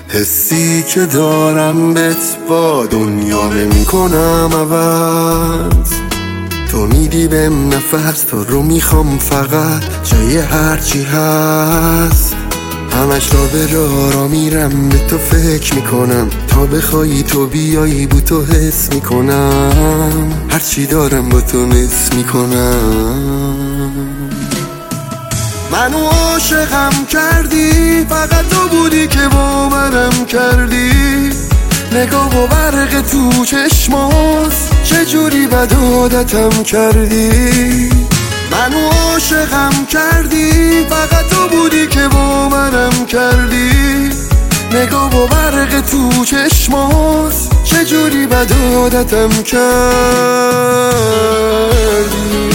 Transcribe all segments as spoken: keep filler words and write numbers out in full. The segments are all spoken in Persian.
حسی که دارم بهت با دنیا نمی‌کنم عوض. تو میدی بهم نفس، تو رو میخوام فقط جای هرچی هست. همش را به راه را میرم، به تو فکر میکنم، تا بخوایی تو بیایی بو تو حس میکنم. هرچی دارم با تو نس میکنم. منو عاشقم کردی، فقط تو بودی که باورم کردی. نگاه و برق تو چشماست، چجوری بد عادتم کردی. منو عاشقم کردی، فقط تو بودی که باورم کردی. نگاه و برق تو چشماست، چجوری بد عادتم کردی.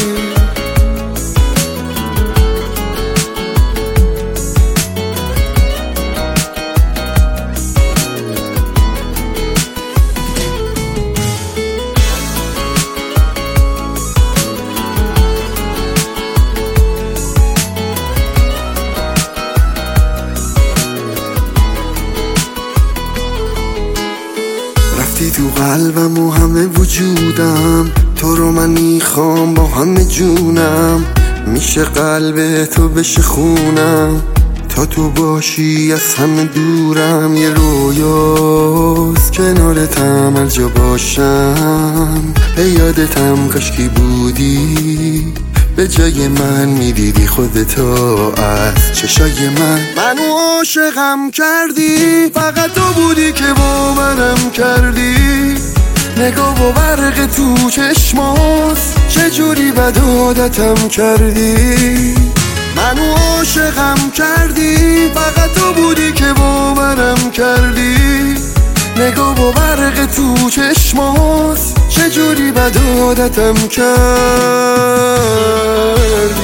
رفتی تو قلبم و همه وجودم، تو رو من میخوام با همه جونم. میشه قلب تو بشه خونم، تا تو باشی از همه دورم. یه رویاست کنارتم هر جا باشم، به یادتم کاشکی بودی. به جای من میدیدی خودتو از چشای من. منو عاشقم کردی، فقط تو بودی که باورم کردی. نگاه و برق تو چشماست، چجوری بد عادتم کردی. منو عاشقم کردی، فقط تو بودی که باورم کردی. نگاه و برق تو چشماست، چجوری بد عادتم کردی.